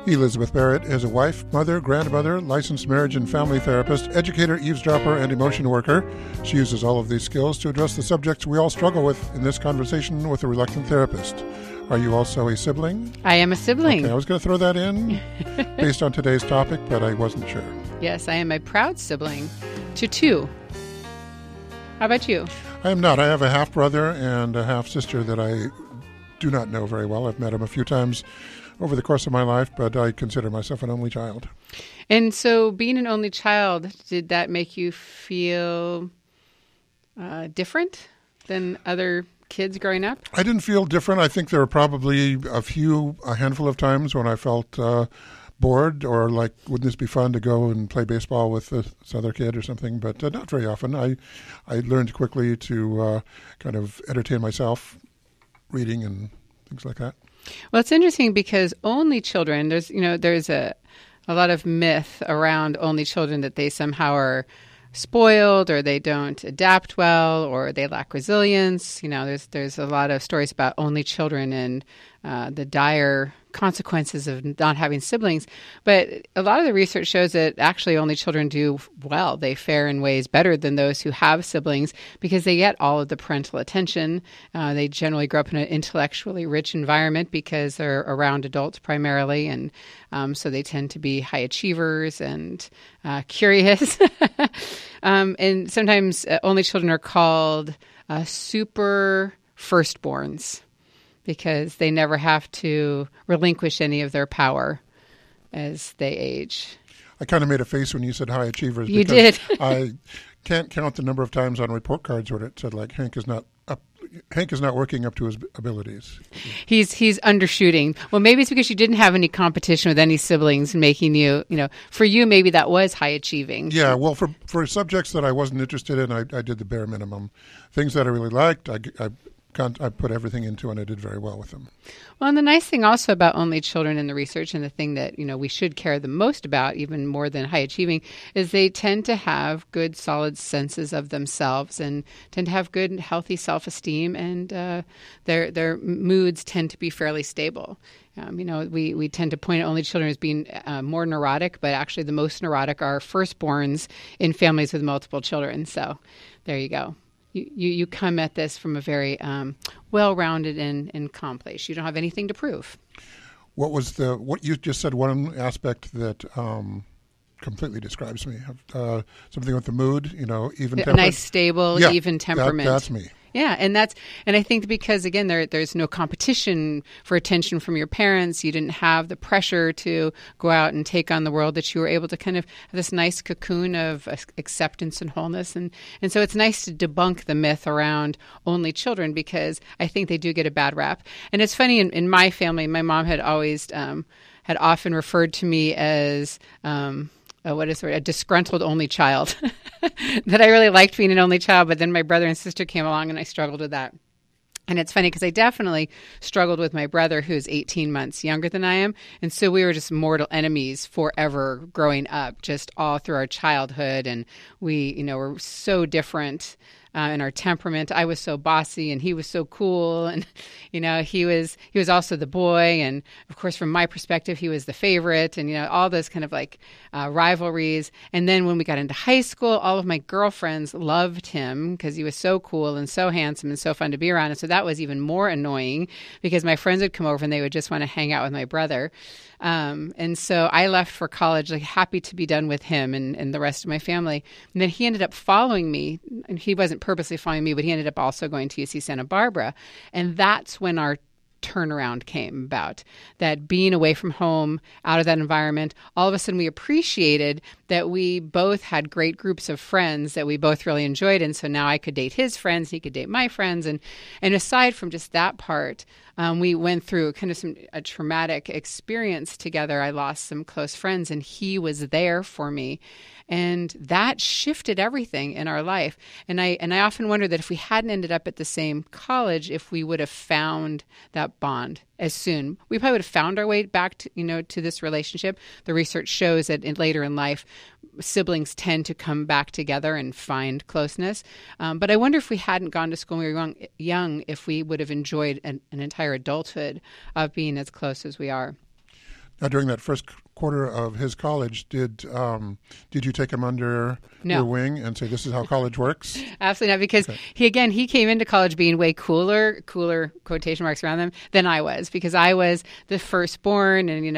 Elizabeth Barrett is a wife, mother, grandmother, licensed marriage and family therapist, educator, eavesdropper, and emotion worker. She uses all of these skills to address the subjects we all struggle with in this conversation with a reluctant therapist. Are you also a sibling? I am a sibling. Okay, I was going to throw that in based on today's topic, but I wasn't sure. Yes, I am a proud sibling to two. How about you? I am not. I have a half-brother and a half-sister that I do not know very well. I've met him a few times over the course of my life, but I consider myself an only child. And so being an only child, did that make you feel different than other kids growing up? I didn't feel different. I think there were probably a handful of times when I felt bored or like, wouldn't this be fun to go and play baseball with this other kid or something, but not very often. I learned quickly to kind of entertain myself, reading and things like that. Well, it's interesting because only children, there's a lot of myth around only children that they somehow are spoiled or they don't adapt well or they lack resilience. There's a lot of stories about only children and the dire consequences of not having siblings. But a lot of the research shows that actually only children do well. They fare in ways better than those who have siblings because they get all of the parental attention. They generally grow up in an intellectually rich environment because they're around adults primarily. And so they tend to be high achievers and curious. And sometimes only children are called super firstborns, because they never have to relinquish any of their power as they age. I kind of made a face when you said high achievers. You did. I can't count the number of times on report cards where it said, like, Hank is not working up to his abilities. He's undershooting. Well, maybe it's because you didn't have any competition with any siblings making you, for you, maybe that was high achieving. Yeah, well, for subjects that I wasn't interested in, I did the bare minimum. Things that I really liked, I put everything into, and I did very well with them. Well, and the nice thing also about only children in the research, and the thing that we should care the most about, even more than high achieving, is they tend to have good, solid senses of themselves, and tend to have good, healthy self-esteem, and their moods tend to be fairly stable. We tend to point at only children as being more neurotic, but actually the most neurotic are firstborns in families with multiple children. So there you go. You come at this from a very well-rounded and calm place. You don't have anything to prove. What you just said, one aspect that completely describes me. Something with the mood, even temperament. A nice, stable, even temperament. That's me. Yeah, and I think because again there's no competition for attention from your parents. You didn't have the pressure to go out and take on the world, that you were able to kind of have this nice cocoon of acceptance and wholeness. And so it's nice to debunk the myth around only children, because I think they do get a bad rap. And it's funny, in my family, my mom had always had often referred to me as a disgruntled only child. That I really liked being an only child, but then my brother and sister came along and I struggled with that. And it's funny because I definitely struggled with my brother, who's 18 months younger than I am. And so we were just mortal enemies forever growing up, just all through our childhood. And we, were so different in our temperament. I was so bossy and he was so cool. And, he was also the boy. And of course, from my perspective, he was the favorite, and, all those kind of like rivalries. And then when we got into high school, all of my girlfriends loved him because he was so cool and so handsome and so fun to be around. And so that was even more annoying because my friends would come over and they would just want to hang out with my brother. And so I left for college, like happy to be done with him and the rest of my family. And then he ended up following me, and he wasn't purposely following me, but he ended up also going to UC Santa Barbara. And that's when our turnaround came about, that being away from home, out of that environment, all of a sudden we appreciated that we both had great groups of friends that we both really enjoyed. And so now I could date his friends, he could date my friends. And aside from just that part, we went through kind of a traumatic experience together. I lost some close friends, and he was there for me. And that shifted everything in our life. And I often wonder that if we hadn't ended up at the same college, if we would have found that bond as soon. We probably would have found our way back to, to this relationship. The research shows that later in life, siblings tend to come back together and find closeness. But I wonder if we hadn't gone to school when we were young, if we would have enjoyed an entire adulthood of being as close as we are. Now, during that first quarter of his college, did you take him under No. your wing and say, this is how college works? Absolutely not, because he came into college being way cooler quotation marks around them, than I was, because I was the firstborn, and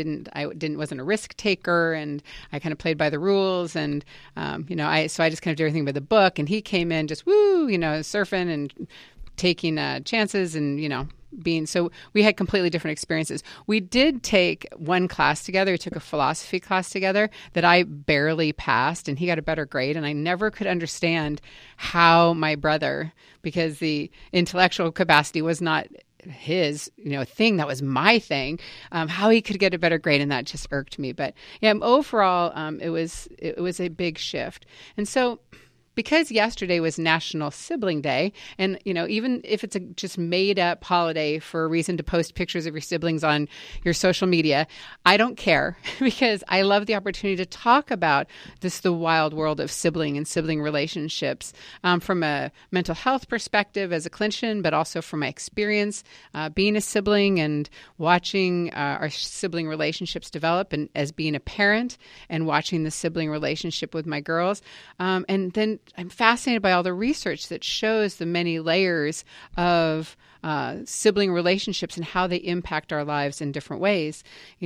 I wasn't a risk taker, and I kind of played by the rules, and I just kind of did everything by the book, and he came in just surfing and taking chances, and so we had completely different experiences. We did take one class together. We took a philosophy class together that I barely passed, and he got a better grade. And I never could understand how my brother, because the intellectual capacity was not his thing, that was my thing, how he could get a better grade, and that just irked me. But overall, it was a big shift. And so, because yesterday was National Sibling Day, and even if it's a just made up holiday for a reason to post pictures of your siblings on your social media, I don't care, because I love the opportunity to talk about the wild world of sibling and sibling relationships, from a mental health perspective as a clinician, but also from my experience being a sibling and watching our sibling relationships develop, and as being a parent and watching the sibling relationship with my girls, and then I'm fascinated by all the research that shows the many layers of sibling relationships and how they impact our lives in different ways.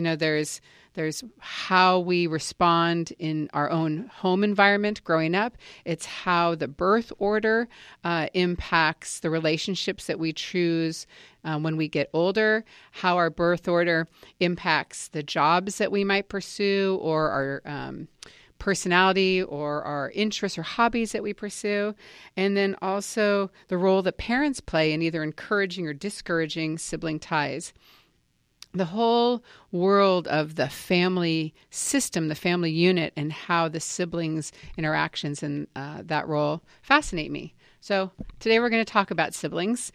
There's how we respond in our own home environment growing up. It's how the birth order impacts the relationships that we choose when we get older, how our birth order impacts the jobs that we might pursue, or our personality, or our interests or hobbies that we pursue, and then also the role that parents play in either encouraging or discouraging sibling ties. The whole world of the family system, the family unit, and how the siblings' interactions in that role fascinate me. So today we're going to talk about siblings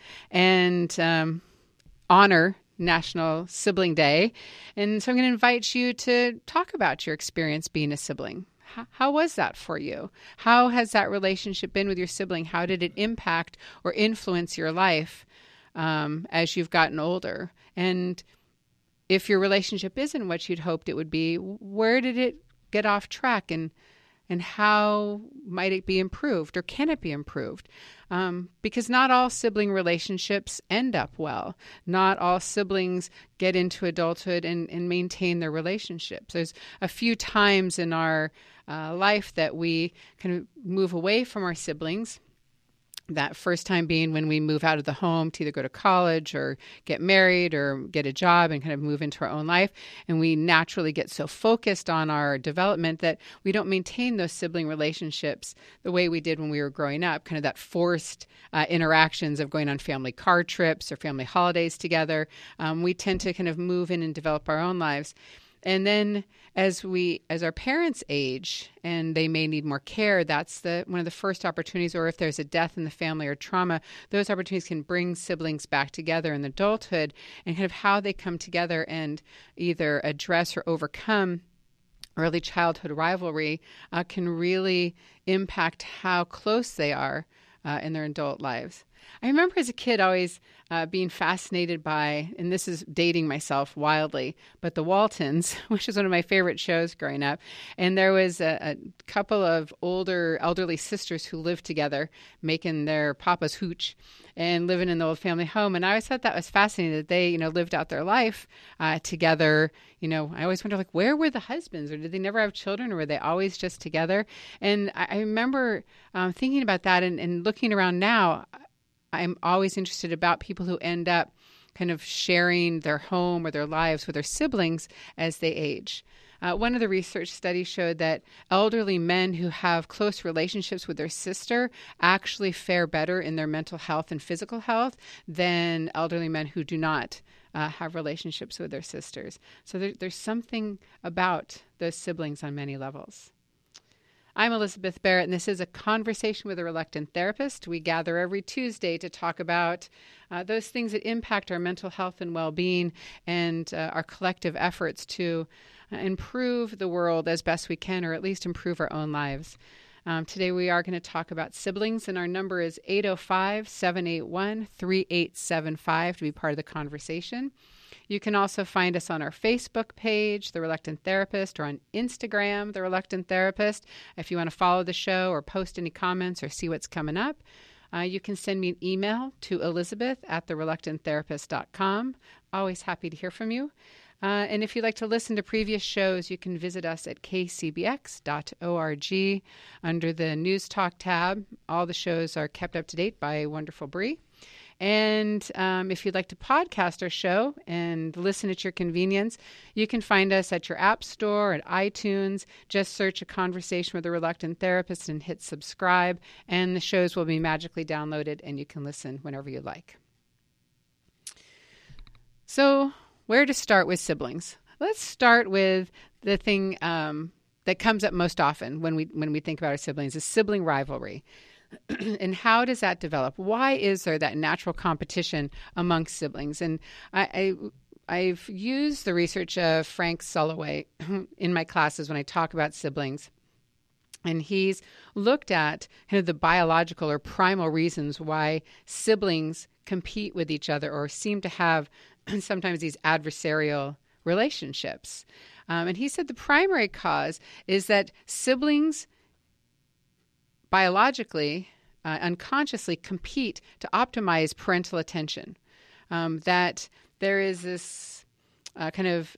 and honor National Sibling Day. And so I'm going to invite you to talk about your experience being a sibling. How was that for you? How has that relationship been with your sibling? How did it impact or influence your life as you've gotten older? And if your relationship isn't what you'd hoped it would be, where did it get off track, and how might it be improved, or can it be improved? Because not all sibling relationships end up well. Not all siblings get into adulthood and maintain their relationships. There's a few times in our life that we kind of move away from our siblings. That first time being when we move out of the home to either go to college or get married or get a job and kind of move into our own life. And we naturally get so focused on our development that we don't maintain those sibling relationships the way we did when we were growing up, kind of that forced interactions of going on family car trips or family holidays together. We tend to kind of move in and develop our own lives. And then as our parents age and they may need more care, that's one of the first opportunities, or if there's a death in the family or trauma, those opportunities can bring siblings back together in adulthood, and kind of how they come together and either address or overcome early childhood rivalry can really impact how close they are in their adult lives. I remember as a kid always being fascinated by, and this is dating myself wildly, but The Waltons, which is one of my favorite shows growing up. And there was a couple of older elderly sisters who lived together, making their papa's hooch and living in the old family home. And I always thought that was fascinating that they, lived out their life together. I always wonder, where were the husbands, or did they never have children, or were they always just together? And I remember thinking about that and looking around now. I'm always interested about people who end up kind of sharing their home or their lives with their siblings as they age. One of the research studies showed that elderly men who have close relationships with their sister actually fare better in their mental health and physical health than elderly men who do not have relationships with their sisters. So there's something about those siblings on many levels. I'm Elizabeth Barrett, and this is A Conversation with a Reluctant Therapist. We gather every Tuesday to talk about those things that impact our mental health and well-being, and our collective efforts to improve the world as best we can, or at least improve our own lives. Today we are going to talk about siblings, and our number is 805-781-3875 to be part of the conversation. You can also find us on our Facebook page, The Reluctant Therapist, or on Instagram, The Reluctant Therapist. If you want to follow the show or post any comments or see what's coming up, you can send me an email to elizabeth@thereluctanttherapist.com. Always happy to hear from you. And if you'd like to listen to previous shows, you can visit us at kcbx.org under the News Talk tab. All the shows are kept up to date by Wonderful Bree. And if you'd like to podcast our show and listen at your convenience, you can find us at your app store, at iTunes. Just search A Conversation with a Reluctant Therapist and hit subscribe, and the shows will be magically downloaded, and you can listen whenever you like. So, where to start with siblings? Let's start with the thing that comes up most often when we think about our siblings, is sibling rivalry. And how does that develop? Why is there that natural competition amongst siblings? And I've used the research of Frank Sulloway in my classes when I talk about siblings. And he's looked at kind of the biological or primal reasons why siblings compete with each other or seem to have sometimes these adversarial relationships. And he said the primary cause is that siblings biologically, unconsciously compete to optimize parental attention. That there is this kind of,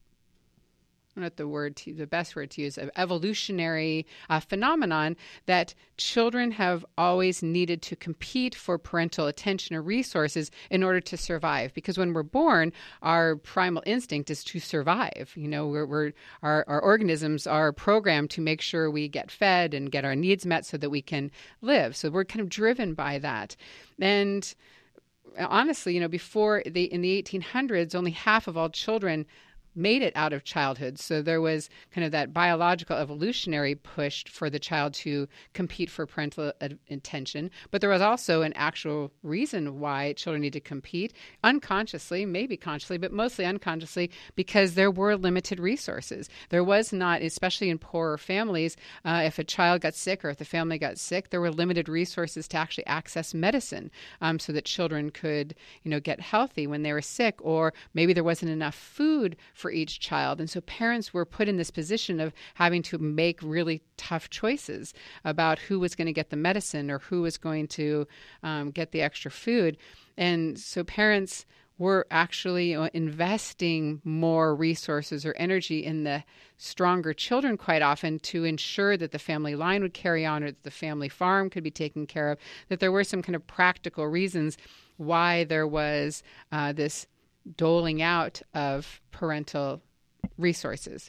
I don't know the best word to use, of evolutionary phenomenon that children have always needed to compete for parental attention or resources in order to survive. Because when we're born, our primal instinct is to survive. You know, our organisms are programmed to make sure we get fed and get our needs met so that we can live. So we're kind of driven by that. And honestly, you know, in the 1800s, only half of all children made it out of childhood. So there was kind of that biological evolutionary push for the child to compete for parental attention. But there was also an actual reason why children need to compete, unconsciously, maybe consciously, but mostly unconsciously, because there were limited resources. There was not, especially in poorer families, if a child got sick or if the family got sick, there were limited resources to actually access medicine so that children could, get healthy when they were sick, or maybe there wasn't enough food for each child. And so parents were put in this position of having to make really tough choices about who was going to get the medicine or who was going to get the extra food. And so parents were actually investing more resources or energy in the stronger children quite often to ensure that the family line would carry on, or that the family farm could be taken care of, that there were some kind of practical reasons why there was this doling out of parental resources.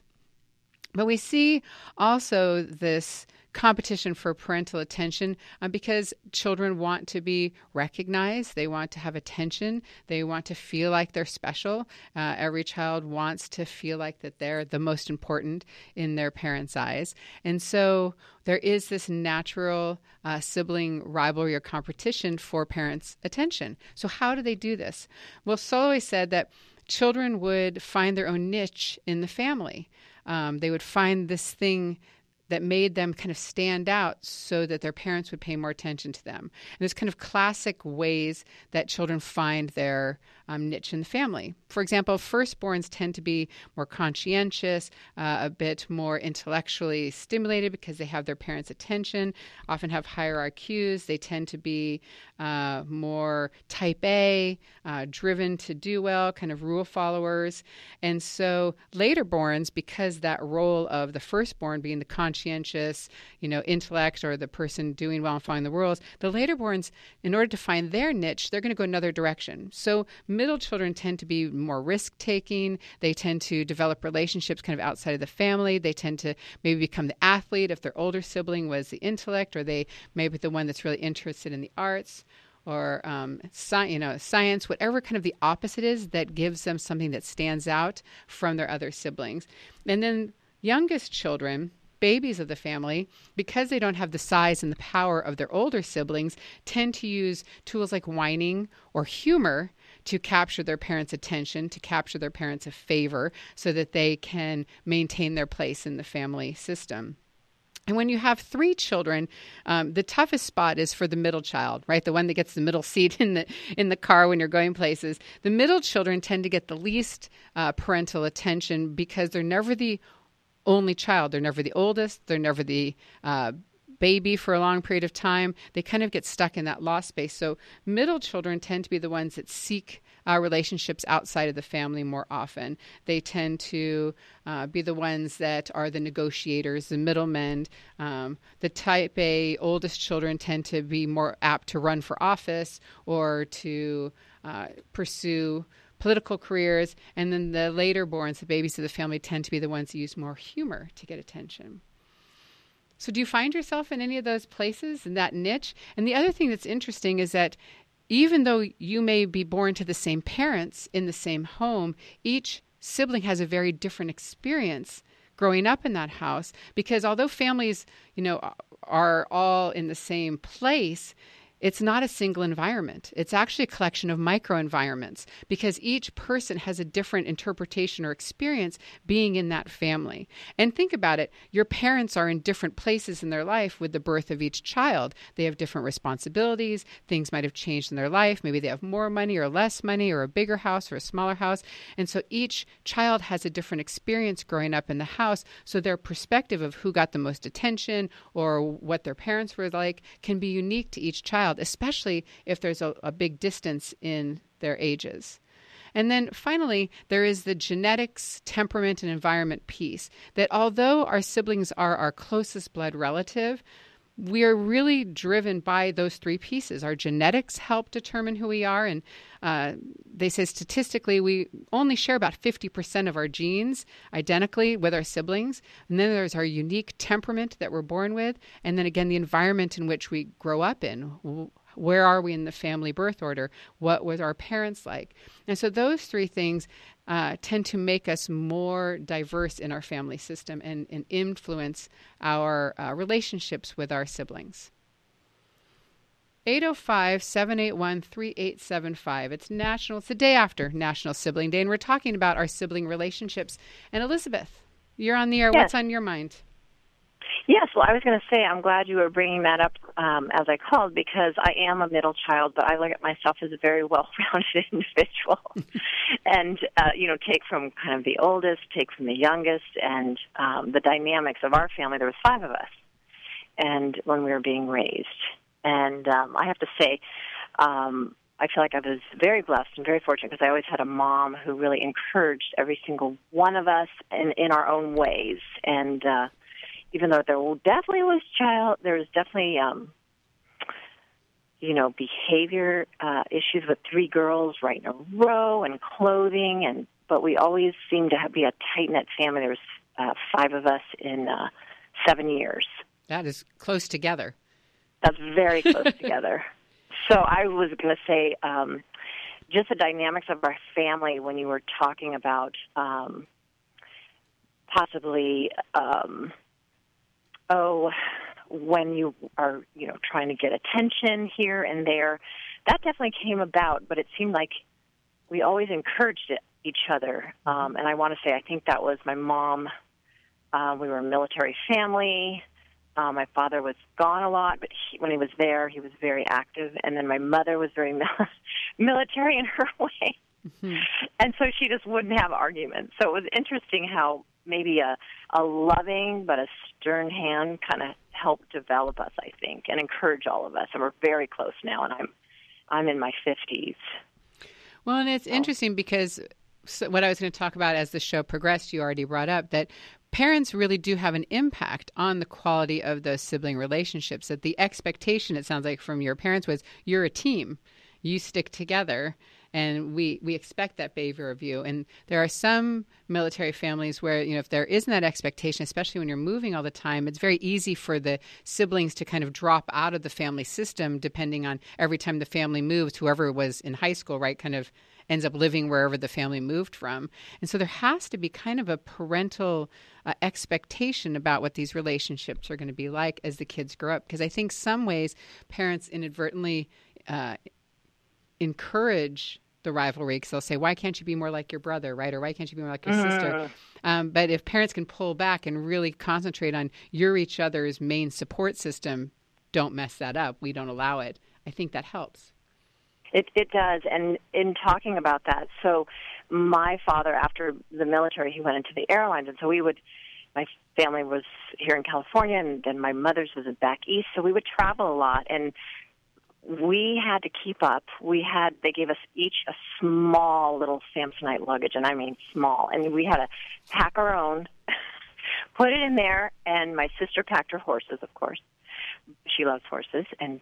But we see also this competition for parental attention because children want to be recognized. They want to have attention. They want to feel like they're special. Every child wants to feel like that they're the most important in their parents' eyes. And so there is this natural sibling rivalry or competition for parents' attention. So how do they do this? Well, Sulloway said that children would find their own niche in the family. They would find this thing that made them kind of stand out so that their parents would pay more attention to them. And there's kind of classic ways that children find their niche in the family. For example, firstborns tend to be more conscientious, a bit more intellectually stimulated because they have their parents' attention, often have higher IQs. They tend to be more type A, driven to do well, kind of rule followers. And so laterborns, because that role of the firstborn being the conscientious, intellect, or the person doing well and following the rules, the laterborns, in order to find their niche, they're going to go another direction. So middle children tend to be more risk-taking. They tend to develop relationships kind of outside of the family. They tend to maybe become the athlete if their older sibling was the intellect, or they may be the one that's really interested in the arts or science, whatever kind of the opposite is that gives them something that stands out from their other siblings. And then youngest children, babies of the family, because they don't have the size and the power of their older siblings, tend to use tools like whining or humor to capture their parents' attention, to capture their parents' favor, so that they can maintain their place in the family system. And when you have 3 children, the toughest spot is for the middle child, right? The one that gets the middle seat in the car when you're going places. The middle children tend to get the least parental attention because they're never the only child. They're never the oldest. They're never the baby for a long period of time. They kind of get stuck in that lost space. So middle children tend to be the ones that seek relationships outside of the family more often. They tend to be the ones that are the negotiators, the middlemen. The type A oldest children tend to be more apt to run for office or to pursue political careers. And then the later borns, the babies of the family, tend to be the ones that use more humor to get attention. So do you find yourself in any of those places, in that niche? And the other thing that's interesting is that even though you may be born to the same parents in the same home, each sibling has a very different experience growing up in that house, because although families, are all in the same place, it's not a single environment. It's actually a collection of microenvironments, because each person has a different interpretation or experience being in that family. And think about it. Your parents are in different places in their life with the birth of each child. They have different responsibilities. Things might have changed in their life. Maybe they have more money or less money, or a bigger house or a smaller house. And so each child has a different experience growing up in the house. So their perspective of who got the most attention or what their parents were like can be unique to each child, especially if there's a big distance in their ages. And then finally, there is the genetics, temperament, and environment piece, that although our siblings are our closest blood relative, we are really driven by those 3 pieces. Our genetics help determine who we are, and they say statistically we only share about 50% of our genes identically with our siblings. And then there's our unique temperament that we're born with, and then again the environment in which we grow up in. Where are we in the family birth order? What was our parents like? And so those 3 things tend to make us more diverse in our family system and influence our relationships with our siblings. 805-781-3875. It's the day after National Sibling Day, and we're talking about our sibling relationships. And Elizabeth, you're on the air. Yes. What's on your mind? Yes, well, I was going to say I'm glad you were bringing that up as I called, because I am a middle child, but I look at myself as a very well-rounded individual. And, take from kind of the oldest, take from the youngest, and the dynamics of our family. There was 5 of us, and when we were being raised. And I have to say, I feel like I was very blessed and very fortunate, because I always had a mom who really encouraged every single one of us in our own ways. And even though there definitely was behavior issues with 3 girls right in a row, and clothing, but we always seemed to be a tight-knit family. There was 5 of us in 7 years. That is close together. That's very close together. So I was going to say, just the dynamics of our family when you were talking about possibly, when you are, trying to get attention here and there, that definitely came about, but it seemed like we always encouraged each other. And I want to say, I think that was my mom. We were a military family. My father was gone a lot, but when he was there, he was very active. And then my mother was very military in her way. Mm-hmm. And so she just wouldn't have arguments. So it was interesting how maybe a loving but a stern hand kind of helped develop us, I think, and encourage all of us. And we're very close now, and I'm in my 50s. Well, and it's interesting because what I was going to talk about as the show progressed, you already brought up that parents really do have an impact on the quality of those sibling relationships, that the expectation, it sounds like, from your parents was you're a team. You stick together, and we expect that behavior of you. And there are some military families where, if there isn't that expectation, especially when you're moving all the time, it's very easy for the siblings to kind of drop out of the family system, depending on every time the family moves, whoever was in high school, right, kind of ends up living wherever the family moved from. And so there has to be kind of a parental expectation about what these relationships are going to be like as the kids grow up. Because I think some ways parents inadvertently encourage the rivalry because they'll say, why can't you be more like your brother, right? Or why can't you be more like your sister? But if parents can pull back and really concentrate on you're each other's main support system, don't mess that up. We don't allow it. I think that helps. It does. And in talking about that, so my father, after the military, he went into the airlines. And so my family was here in California, and then my mother's was back east. So we would travel a lot. And we had to keep up. They gave us each a small little Samsonite luggage, and I mean small. And we had to pack our own, put it in there, and my sister packed her horses, of course. She loves horses, and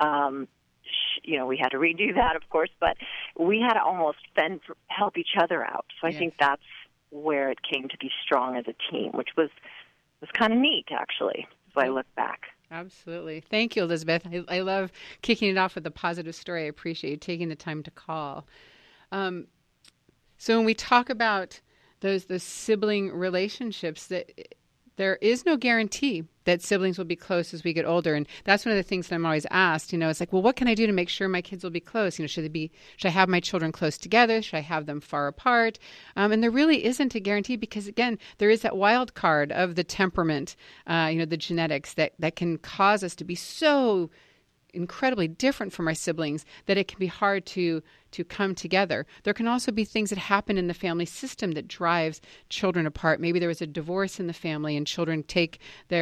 we had to redo that, of course, but we had to almost help each other out. So I think that's where it came to be strong as a team, which was kind of neat, actually, as I look back. Absolutely. Thank you, Elizabeth. I love kicking it off with a positive story. I appreciate you taking the time to call. So when we talk about those sibling relationships, that there is no guarantee that siblings will be close as we get older. And that's one of the things that I'm always asked, it's like, well, what can I do to make sure my kids will be close? Should I have my children close together? Should I have them far apart? And there really isn't a guarantee because, again, there is that wild card of the temperament, the genetics that can cause us to be so incredibly different from our siblings that it can be hard to come together. There can also be things that happen in the family system that drives children apart. Maybe there was a divorce in the family and children take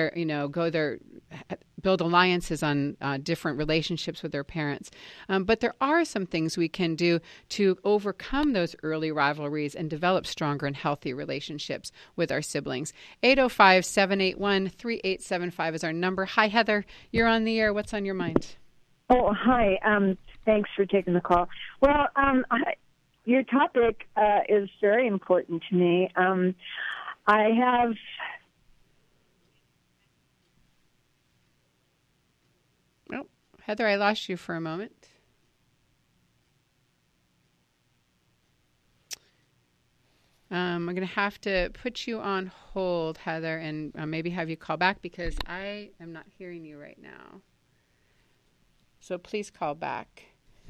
build alliances on different relationships with their parents. But there are some things we can do to overcome those early rivalries and develop stronger and healthy relationships with our siblings. 805-781-3875 is our number. Hi, Heather. You're on the air. What's on your mind? Oh, hi. Thanks for taking the call. Well, your topic is very important to me. I have... Oh, Heather, I lost you for a moment. I'm going to have to put you on hold, Heather, and maybe have you call back because I am not hearing you right now. So please call back.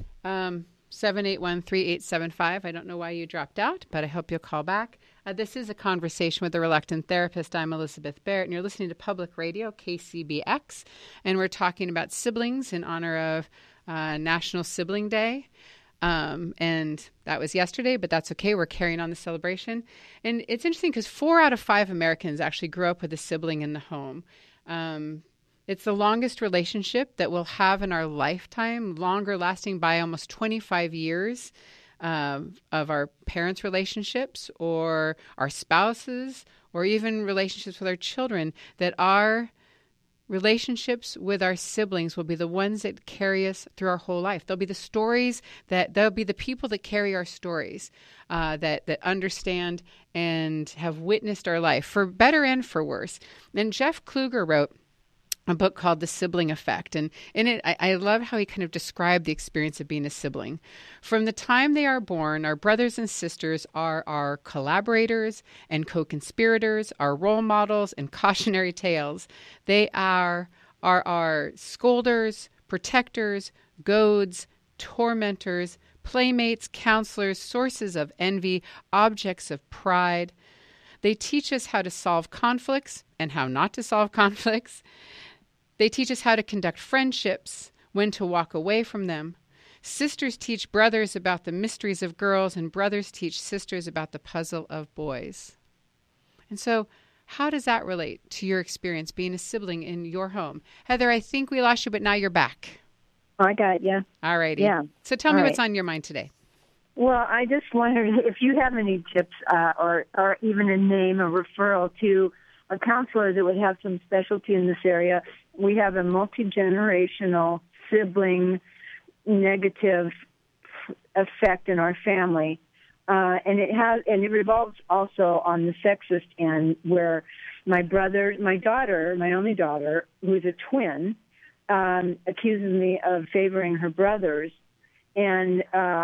781-3875. I don't know why you dropped out, but I hope you'll call back. This is A Conversation with a Reluctant Therapist. I'm Elizabeth Barrett, and you're listening to Public Radio, KCBX, and we're talking about siblings in honor of National Sibling Day. And that was yesterday, but that's okay. We're carrying on the celebration. And it's interesting because 4 out of 5 Americans actually grew up with a sibling in the home. It's the longest relationship that we'll have in our lifetime, longer lasting by almost 25 years of our parents' relationships or our spouses or even relationships with our children, that our relationships with our siblings will be the ones that carry us through our whole life. They'll be the stories they'll be the people that carry our stories, that understand and have witnessed our life, for better and for worse. And Jeff Kluger wrote a book called The Sibling Effect. And in it, I love how he kind of described the experience of being a sibling. From the time they are born, our brothers and sisters are our collaborators and co-conspirators, our role models and cautionary tales. They are our scolders, protectors, goads, tormentors, playmates, counselors, sources of envy, objects of pride. They teach us how to solve conflicts and how not to solve conflicts. They teach us how to conduct friendships, when to walk away from them. Sisters teach brothers about the mysteries of girls, and brothers teach sisters about the puzzle of boys. And so, how does that relate to your experience being a sibling in your home? Heather, I think we lost you, but now you're back. I got you. All righty. Yeah. So tell me what's on your mind today. Well, I just wondered if you have any tips or even a name, a referral to a counselor that would have some specialty in this area. We have a multi-generational sibling negative effect in our family, and it revolves also on the sexist end, where my daughter, my only daughter, who's a twin, accuses me of favoring her brothers, and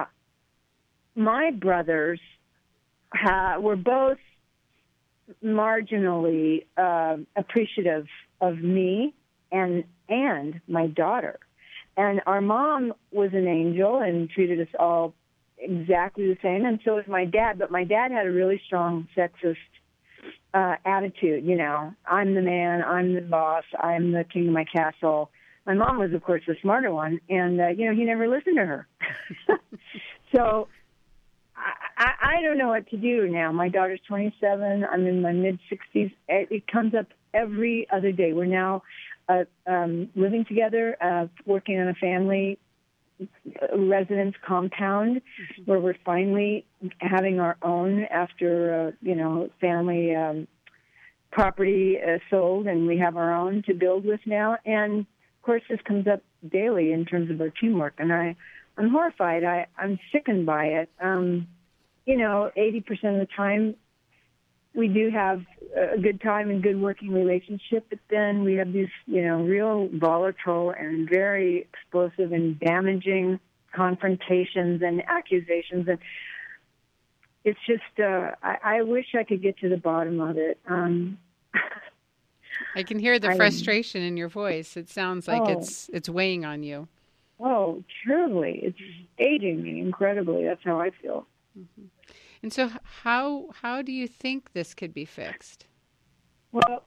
my brothers were both marginally appreciative of me and my daughter. And our mom was an angel and treated us all exactly the same, and so is my dad. But my dad had a really strong sexist attitude. You know, I'm the man, I'm the boss, I'm the king of my castle. My mom was, of course, the smarter one, and you know, he never listened to her. So I don't know what to do now. My daughter's 27. I'm in my mid-60s. It comes up every other day. We're now living together, working on a family residence compound where we're finally having our own after, family property sold, and we have our own to build with now. And, of course, this comes up daily in terms of our teamwork, and I'm horrified. I'm sickened by it. 80% of the time we do have a good time and good working relationship, but then we have these, real volatile and very explosive and damaging confrontations and accusations. And it's just, I wish I could get to the bottom of it. I can hear the frustration in your voice. It sounds like it's weighing on you. Oh, terribly. It's aging me incredibly. That's how I feel. Mm-hmm. And so how do you think this could be fixed? Well,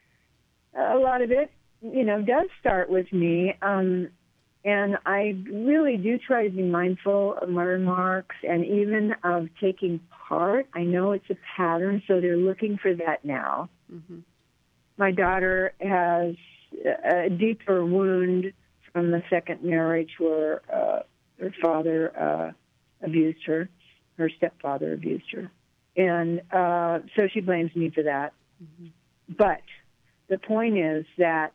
a lot of it, does start with me. And I really do try to be mindful of my remarks and even of taking part. I know it's a pattern, so they're looking for that now. Mm-hmm. My daughter has a deeper wound from the second marriage where her father abused her. Her stepfather abused her. And so she blames me for that. Mm-hmm. But the point is that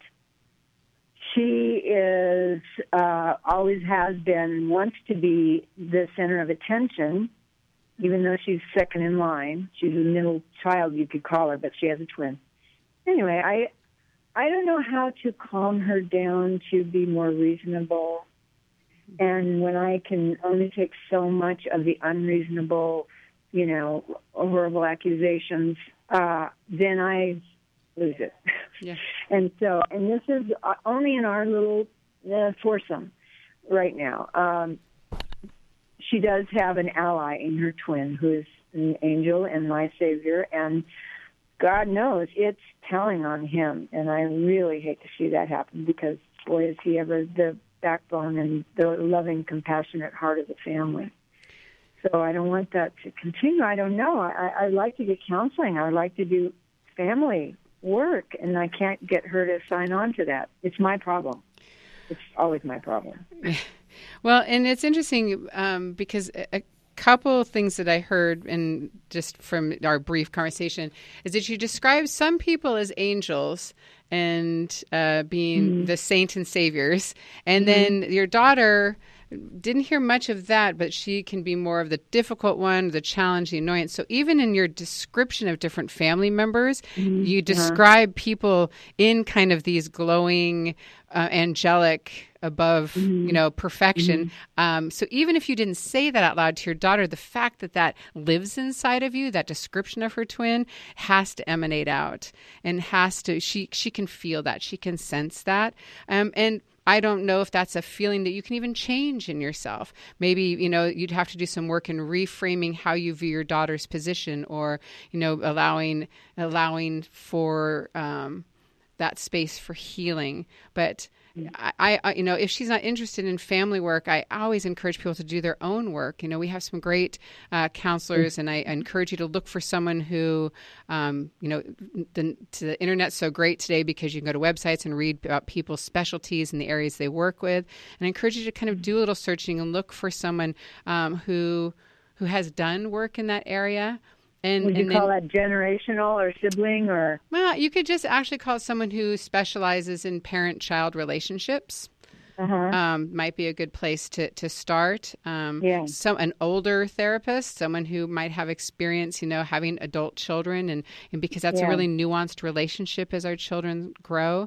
she is, always has been, and wants to be the center of attention, even though she's second in line. She's a middle child, you could call her, but she has a twin. Anyway, I don't know how to calm her down to be more reasonable. And when I can only take so much of the unreasonable, horrible accusations, then I lose it. Yeah. And this is only in our little foursome right now. She does have an ally in her twin who is an angel and my savior, and God knows it's telling on him. And I really hate to see that happen because, boy, is he ever the backbone and the loving, compassionate heart of the family. So I don't want that to continue. I don't know. I'd like to get counseling. I'd like to do family work, and I can't get her to sign on to that. It's my problem. It's always my problem. Well, and it's interesting because a couple of things that I heard, and just from our brief conversation, is that you describe some people as angels and being the saint and saviors. And then your daughter didn't hear much of that, but she can be more of the difficult one, the challenge, the annoyance. So even in your description of different family members, you describe people in kind of these glowing, angelic, above, perfection. So even if you didn't say that out loud to your daughter, the fact that that lives inside of you, that description of her twin, has to emanate out and has to, she can feel that, she can sense that. And I don't know if that's a feeling that you can even change in yourself. Maybe, you'd have to do some work in reframing how you view your daughter's position, or, allowing for that space for healing. But I if she's not interested in family work, I always encourage people to do their own work. We have some great counselors, and I encourage you to look for someone who, the internet's so great today because you can go to websites and read about people's specialties and the areas they work with. And I encourage you to kind of do a little searching and look for someone who has done work in that area. Would you call that generational or sibling or? Well, you could just actually call it someone who specializes in parent-child relationships. Might be a good place to start. An older therapist, someone who might have experience, having adult children, and because that's a really nuanced relationship as our children grow.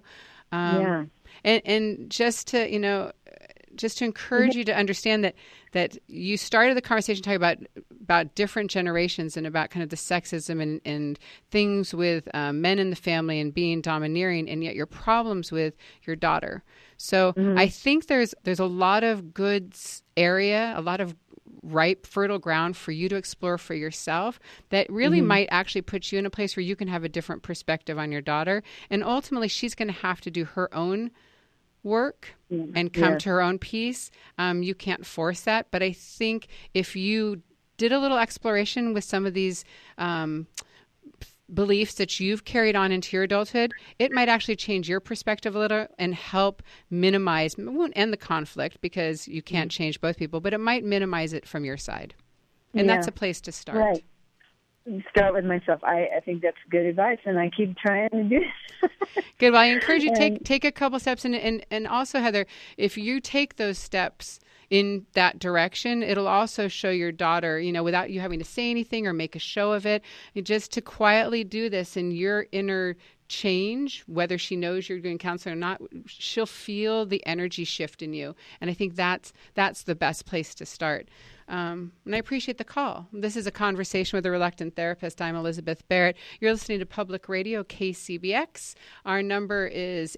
And just to, just to encourage you to understand that you started the conversation talking about different generations and about kind of the sexism and things with men in the family and being domineering, and yet your problems with your daughter. So I think there's a lot of good area, a lot of ripe, fertile ground for you to explore for yourself that really might actually put you in a place where you can have a different perspective on your daughter. And ultimately, she's going to have to do her own work and come to her own peace. You can't force that. But I think if you did a little exploration with some of these beliefs that you've carried on into your adulthood, it might actually change your perspective a little and help minimize, it won't end the conflict because you can't change both people, but it might minimize it from your side. And that's a place to start. Right. Start with myself. I think that's good advice, and I keep trying to do it. Good. Well, I encourage you to take a couple steps. And also, Heather, if you take those steps in that direction, it'll also show your daughter, without you having to say anything or make a show of it, just to quietly do this in your inner change, whether she knows you're doing counseling or not, she'll feel the energy shift in you. And I think that's the best place to start. And I appreciate the call. This is A Conversation with a Reluctant Therapist. I'm Elizabeth Barrett. You're listening to Public Radio KCBX. Our number is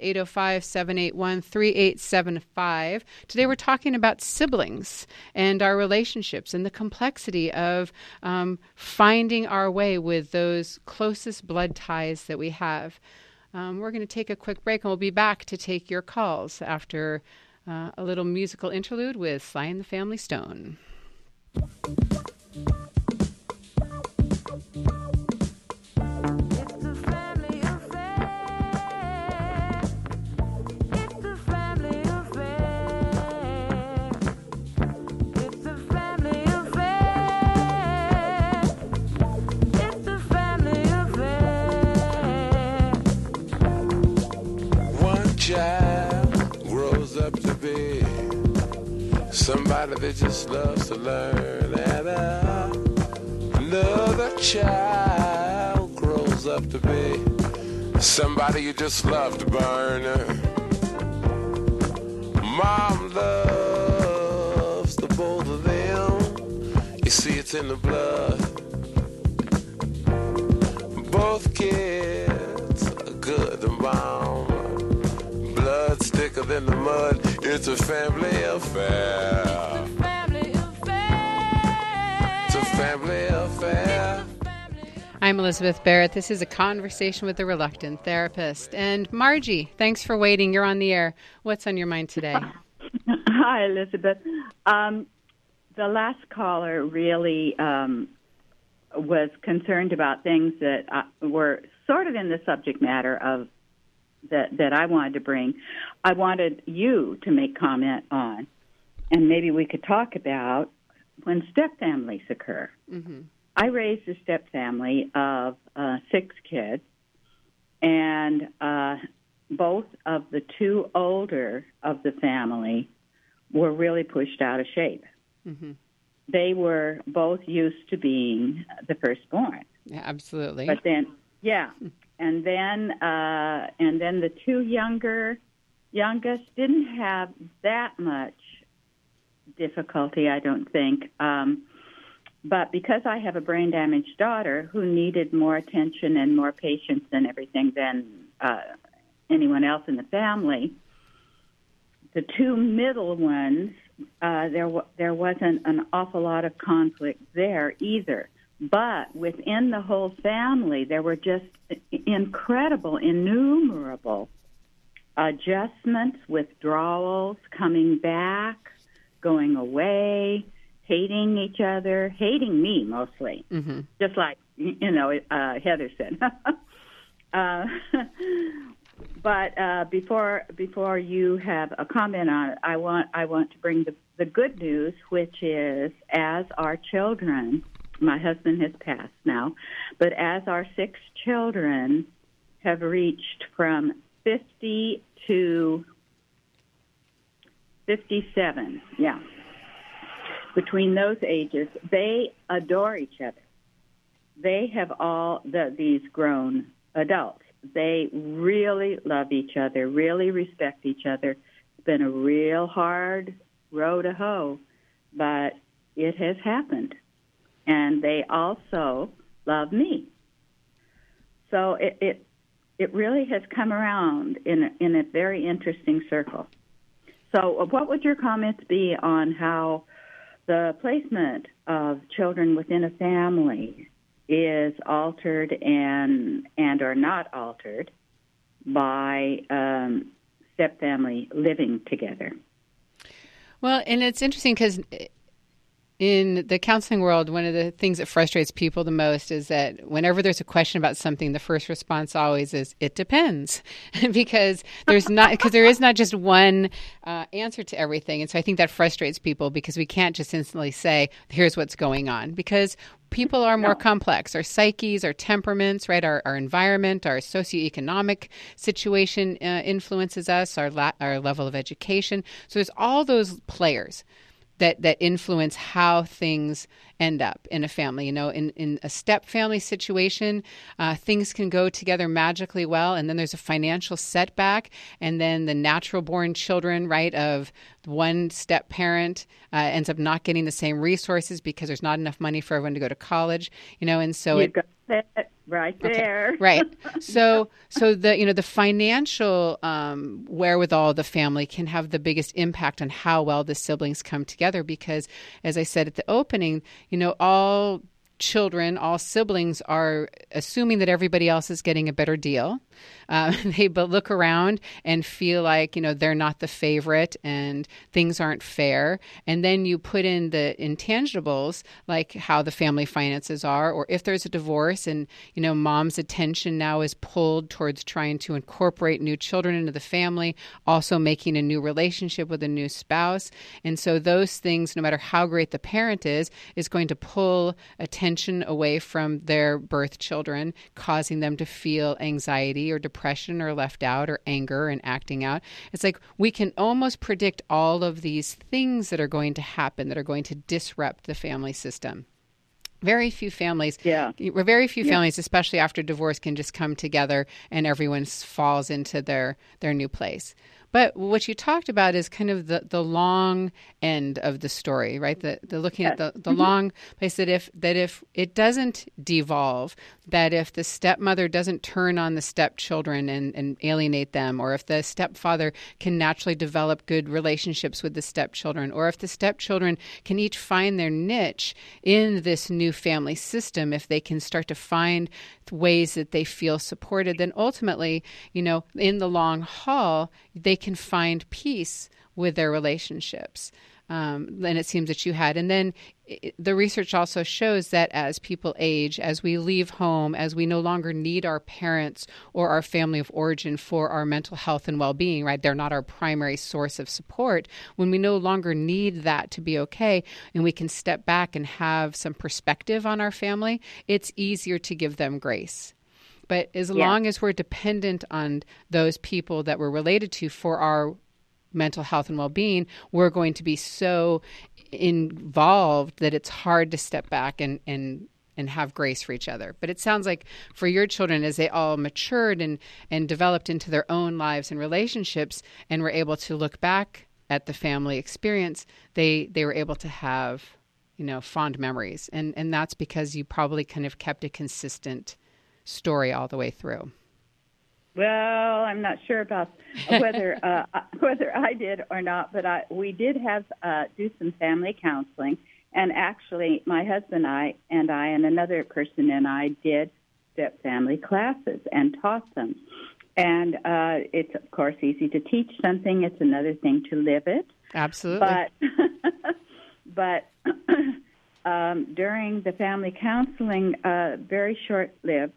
805-781-3875. Today we're talking about siblings and our relationships and the complexity of finding our way with those closest blood ties that we have. We're going to take a quick break, and we'll be back to take your calls after a little musical interlude with Sly and the Family Stone. Somebody that just loves to learn, and another child grows up to be somebody you just love to burn. Mom loves the both of them. You see, it's in the blood. Both kids are good and bound. Blood's thicker than the mud. It's a family affair. It's a family affair. I'm Elizabeth Barrett. This is A Conversation with a Reluctant Therapist. And Margie, thanks for waiting. You're on the air. What's on your mind today? Hi, Elizabeth. The last caller really was concerned about things that were sort of in the subject matter of that I wanted to bring. I wanted you to make comment on, and maybe we could talk about when step-families occur. Mm-hmm. I raised a step-family of 6 kids, and both of the 2 older of the family were really pushed out of shape. Mm-hmm. They were both used to being the firstborn. Yeah, absolutely. But then, and then the 2 youngest didn't have that much difficulty, I don't think. But because I have a brain-damaged daughter who needed more attention and more patience and everything than anyone else in the family, the 2 middle ones, there wasn't an awful lot of conflict there either. But within the whole family, there were just innumerable adjustments, withdrawals, coming back, going away, hating each other, hating me mostly, just like, Heather said. But before you have a comment on it, I want to bring the good news, which is as our children, my husband has passed now, but as our 6 children have reached from 50 to 57, between those ages, they adore each other. They have all these grown adults. They really love each other, really respect each other. It's been a real hard row to hoe, but it has happened. And they also love me. So it really has come around in a very interesting circle. So what would your comments be on how the placement of children within a family is altered and or not altered by step-family living together. Well, and it's interesting because in the counseling world, one of the things that frustrates people the most is that whenever there's a question about something, the first response always is, it depends, because there is not just one answer to everything. And so I think that frustrates people because we can't just instantly say, here's what's going on, because people are more complex. Our psyches, our temperaments, right? Our environment, our socioeconomic situation influences us, our level of education. So there's all those players that influence how things end up in a family. You know, in a step family situation, things can go together magically well, and then there's a financial setback, and then the natural born children, right, of one step parent ends up not getting the same resources because there's not enough money for everyone to go to college, you know, and so you got that right there. Okay. Right. So the financial wherewithal of the family can have the biggest impact on how well the siblings come together, because, as I said at the opening, you know, all children, all siblings are assuming that everybody else is getting a better deal. They look around and feel like, you know, they're not the favorite and things aren't fair. And then you put in the intangibles, like how the family finances are, or if there's a divorce and, you know, mom's attention now is pulled towards trying to incorporate new children into the family, also making a new relationship with a new spouse. And so those things, no matter how great the parent is going to pull attention away from their birth children, causing them to feel anxiety or depression or left out or anger and acting out. It's like we can almost predict all of these things that are going to happen, that are going to disrupt the family system. Very few families, families, especially after divorce, can just come together and everyone falls into their new place. But what you talked about is kind of the long end of the story, right? The looking at the long place, that if it doesn't devolve, that if the stepmother doesn't turn on the stepchildren and alienate them, or if the stepfather can naturally develop good relationships with the stepchildren, or if the stepchildren can each find their niche in this new family system, if they can start to find ways that they feel supported, then ultimately, you know, in the long haul, they can find peace with their relationships. And it seems that you had. And then the research also shows that as people age, as we leave home, as we no longer need our parents or our family of origin for our mental health and well-being, right? They're not our primary source of support. When we no longer need that to be okay, and we can step back and have some perspective on our family, it's easier to give them grace. But as long as we're dependent on those people that we're related to for our mental health and well-being, we're going to be so involved that it's hard to step back and have grace for each other. But it sounds like for your children, as they all matured and developed into their own lives and relationships and were able to look back at the family experience, they were able to have, you know, fond memories. And that's because you probably kind of kept a consistent story all the way through. Well, I'm not sure about whether I did or not, but we did have do some family counseling, and actually, my husband and I and another person and I did step family classes and taught them. And it's of course easy to teach something; it's another thing to live it. Absolutely. But during the family counseling, very short-lived.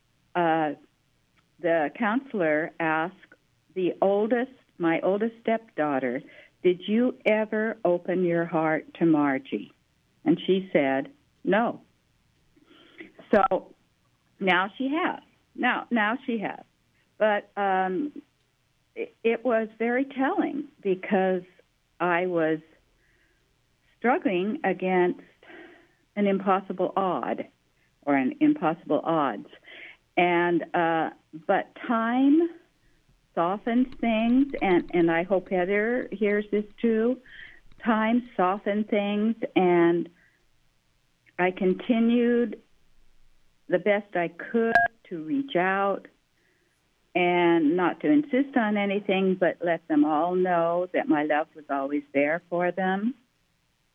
The counselor asked my oldest stepdaughter, "Did you ever open your heart to Margie?" And she said, "No." So now she has. Now she has. But it was very telling because I was struggling against an impossible odd or an impossible odds. And but time softens things, and I hope Heather hears this too. Time softened things, and I continued the best I could to reach out and not to insist on anything, but let them all know that my love was always there for them.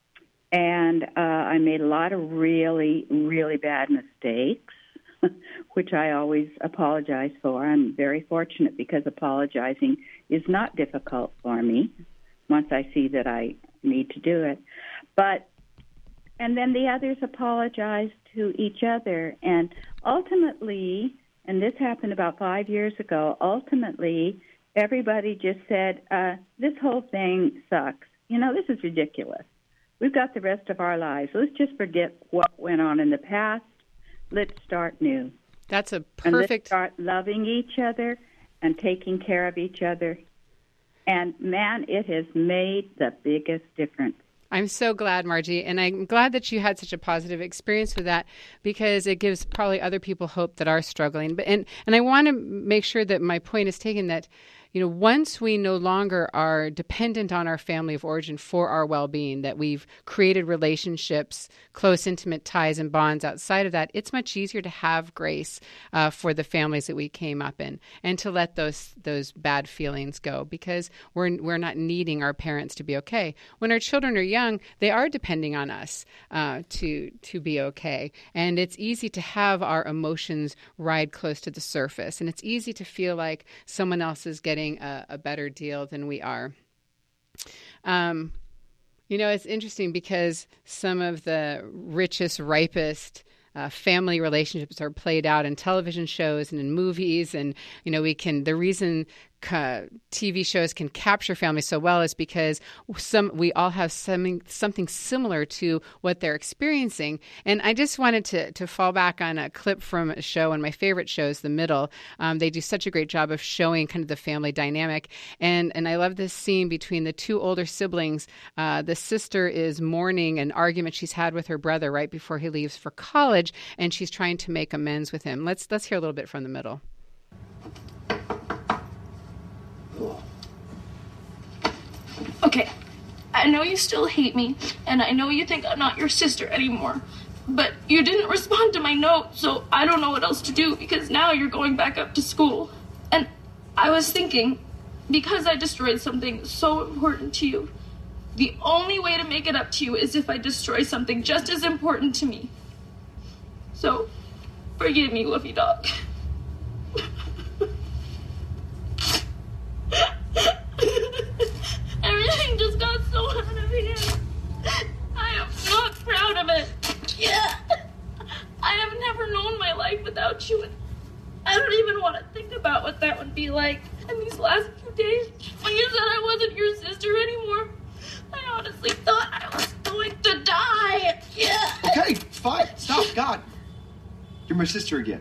And I made a lot of really, really bad mistakes, which I always apologize for. I'm very fortunate because apologizing is not difficult for me once I see that I need to do it. And then the others apologized to each other. And ultimately, and this happened about 5 years ago, ultimately everybody just said, this whole thing sucks. This is ridiculous. We've got the rest of our lives. Let's just forget what went on in the past. Let's start new. That's a perfect... And let's start loving each other and taking care of each other. And, man, it has made the biggest difference. I'm so glad, Margie, and I'm glad that you had such a positive experience with that, because it gives probably other people hope that are struggling. And I want to make sure that my point is taken that, once we no longer are dependent on our family of origin for our well-being, that we've created relationships, close, intimate ties and bonds outside of that, it's much easier to have grace for the families that we came up in, and to let those bad feelings go, because we're not needing our parents to be okay. When our children are young, they are depending on us to be okay, and it's easy to have our emotions ride close to the surface, and it's easy to feel like someone else is getting a better deal than we are. It's interesting because some of the richest, ripest family relationships are played out in television shows and in movies. And, the reason TV shows can capture families so well is because we all have something similar to what they're experiencing. And I just wanted to fall back on a clip from a show, one of my favorite shows, The Middle. They do such a great job of showing kind of the family dynamic. And I love this scene between the two older siblings. The sister is mourning an argument she's had with her brother right before he leaves for college, and she's trying to make amends with him. Let's hear a little bit from The Middle. Okay, I know you still hate me, and I know you think I'm not your sister anymore, but you didn't respond to my note, so I don't know what else to do, because now you're going back up to school. And I was thinking, because I destroyed something so important to you, the only way to make it up to you is if I destroy something just as important to me. So, forgive me, Woofy Dog. Everything just got so out of hand. I am not proud of it. Yeah. I have never known my life without you, and I don't even want to think about what that would be like. And these last few days, when you said I wasn't your sister anymore, I honestly thought I was going to die. Yeah. Okay, fine. Stop. God. You're my sister again.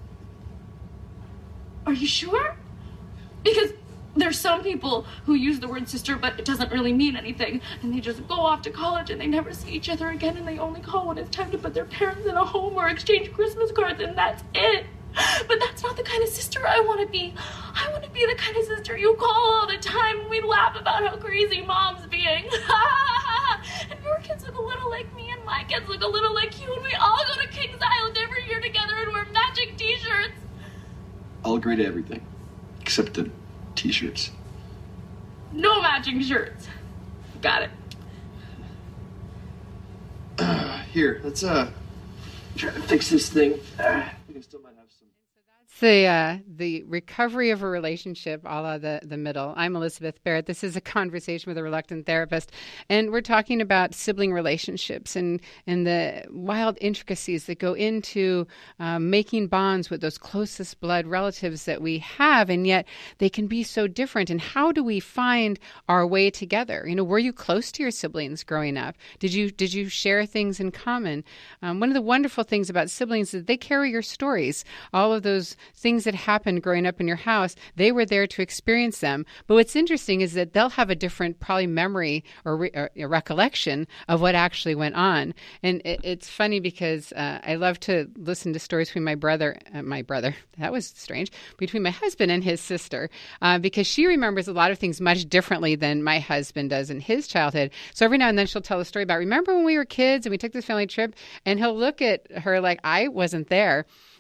Are you sure? Because there's some people who use the word sister, but it doesn't really mean anything. And they just go off to college and they never see each other again, and they only call when it's time to put their parents in a home or exchange Christmas cards, and that's it. But that's not the kind of sister I want to be. I want to be the kind of sister you call all the time and we laugh about how crazy Mom's being. And your kids look a little like me and my kids look a little like you, and we all go to Kings Island every year together and wear matching t-shirts. I'll agree to everything, except the t-shirts. No matching shirts. Got it. Here, let's try to fix this thing. We still might have some. The recovery of a relationship, a la the Middle. I'm Elizabeth Barrett. This is A Conversation with a Reluctant Therapist, and we're talking about sibling relationships and the wild intricacies that go into making bonds with those closest blood relatives that we have, and yet they can be so different. And how do we find our way together? Were you close to your siblings growing up? Did you share things in common? One of the wonderful things about siblings is they carry your stories. All of those things that happened growing up in your house, they were there to experience them. But what's interesting is that they'll have a different probably memory or recollection of what actually went on. And it's funny because I love to listen to stories between my brother, that was strange, between my husband and his sister, because she remembers a lot of things much differently than my husband does in his childhood. So every now and then she'll tell a story about, remember when we were kids and we took this family trip? And he'll look at her like, I wasn't there.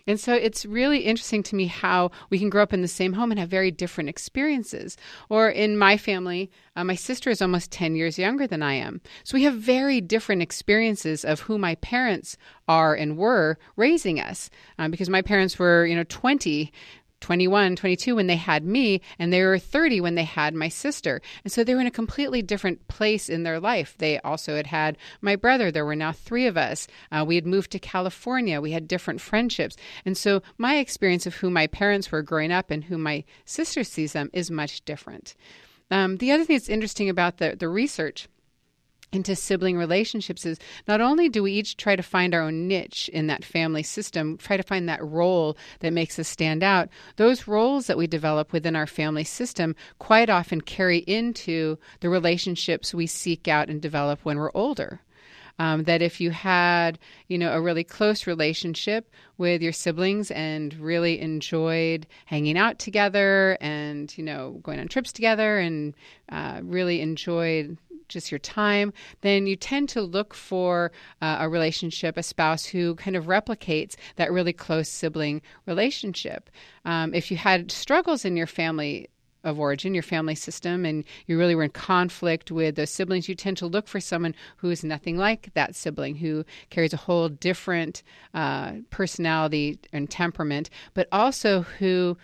And so it's really interesting to me how we can grow up in the same home and have very different experiences. Or in my family, my sister is almost 10 years younger than I am. So we have very different experiences of who my parents are and were raising us. Because my parents were, 20, 21, 22 when they had me, and they were 30 when they had my sister. And so they were in a completely different place in their life. They also had my brother. There were now 3 of us. We had moved to California. We had different friendships. And so my experience of who my parents were growing up and who my sister sees them is much different. The other thing that's interesting about the research into sibling relationships is not only do we each try to find our own niche in that family system, try to find that role that makes us stand out, those roles that we develop within our family system quite often carry into the relationships we seek out and develop when we're older. That if you had, a really close relationship with your siblings and really enjoyed hanging out together and, going on trips together and really enjoyed just your time, then you tend to look for a relationship, a spouse who kind of replicates that really close sibling relationship. If you had struggles in your family of origin, your family system, and you really were in conflict with those siblings, you tend to look for someone who is nothing like that sibling, who carries a whole different personality and temperament, but also who